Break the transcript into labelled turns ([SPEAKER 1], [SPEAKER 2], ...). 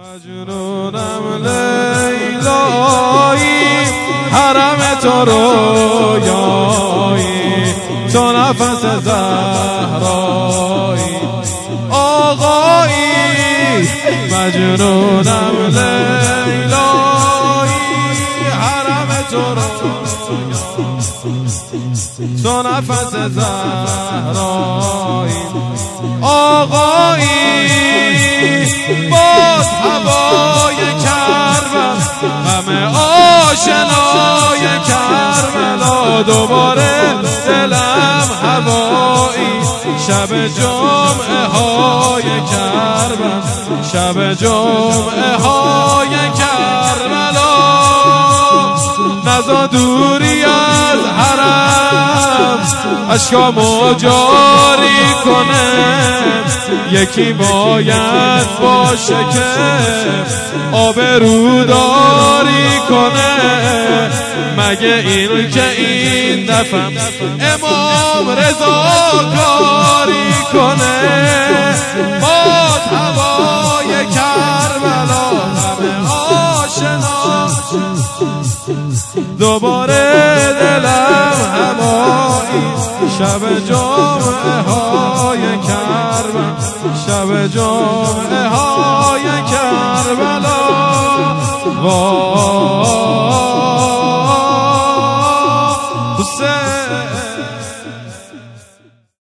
[SPEAKER 1] مجنونم لیلایی، حرم تو رویایی، تو نفس زهرایی آقایی. مجنونم لیلایی، حرم تو رویایی، تو نفس زهرایی آقایی. باز هوای کربلا، غم آشنای کربلا، دوباره دلم هوایی. شب جمعه های کربلا، شب جمعه های کربلا، نزا دوری از حرم اشکامو جاری کنه. یکی باید باشه که آبروداری کنه، مگه این که این دفعه امام رضا کاری کنه. باد هوای کربلا، همه آشنا، دوباره دلم هوایی. شب جمعه های کربلا، شب جمعه های کربلا.